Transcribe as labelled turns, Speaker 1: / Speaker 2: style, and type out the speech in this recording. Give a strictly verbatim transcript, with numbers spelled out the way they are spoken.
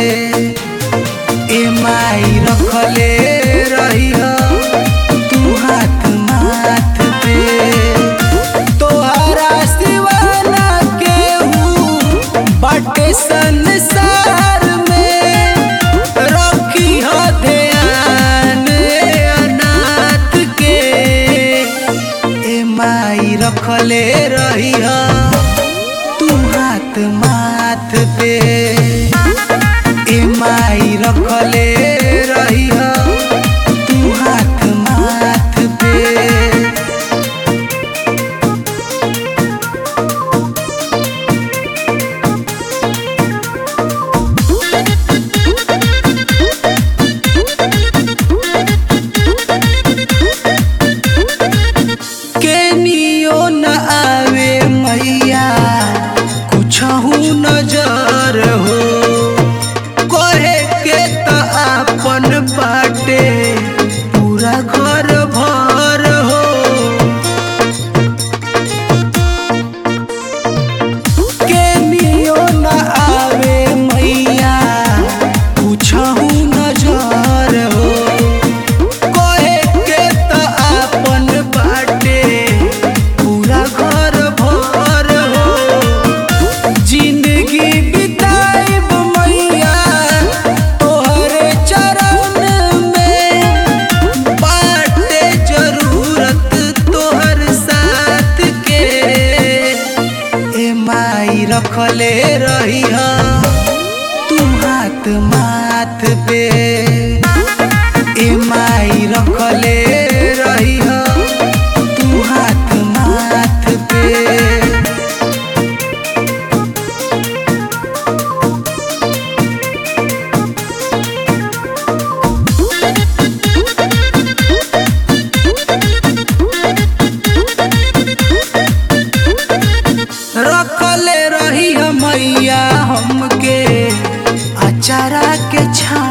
Speaker 1: ए माई रखले रही तू हाथ माथ पे। तोहरा सिवाना केहू बाटे संसार में, रखी हो ध्यान अनाथ के। ए माई रखले रही तू हाथ माथ पे। ए माई रखले रही तू हाथ माथ पे। केनियो न आवे मैया कुछहु नजर हो, कहे के त आपन बाटे पूरा घर भर हो। केनियो न आवे मैया कुछहु नजर हो, कहे के त आपन बाटे पूरा घर भर हो। जिंदगी बिताइब मैया तोहरे चरण में, बाटे जरूरत तोहर साथ के। ए माई रखले रही तू हाथ माथ पे। ए माई रखले रही तू हाथ माथ पे। रखले रही मैया हमके अचारा के छा